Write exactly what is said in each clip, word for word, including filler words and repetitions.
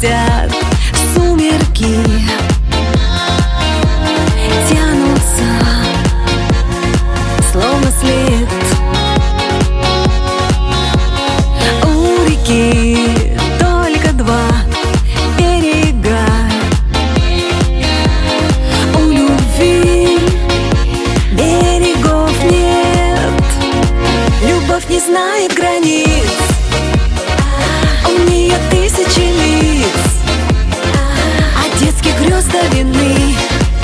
летят сумерки, тянутся словно след. У реки только два берега, у любви берегов нет. Любовь не знает границ, у нее тысячи лиц, от детских грез до вины,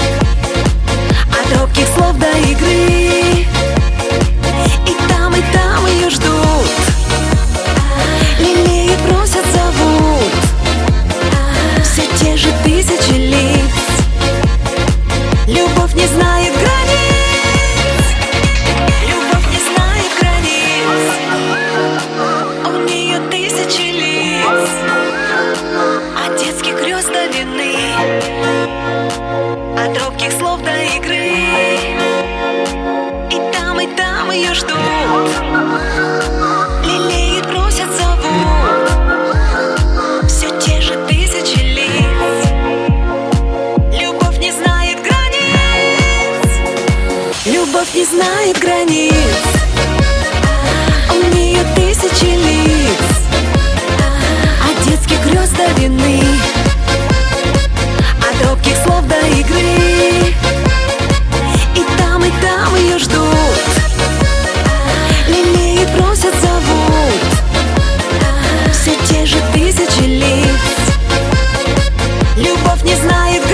от робких слов до игры. И там, и там ее ждут, лелеют, просят, зовут, все те же тысячи лиц. Любовь не знает границ, любовь не знает границ, у нее тысячи лиц, от детских грез до вины, от робких слов до игры. И там, и там ее ждут, лелеют, просят, зовут, все те же тысячи лиц. Любовь не знает границ, любовь не знает границ, у нее тысячи лиц, от детских грез до вины, от робких слов до игры. И там, и там ее ждут, лелеют, просят, зовут, все те же тысячи лиц. Любовь не знает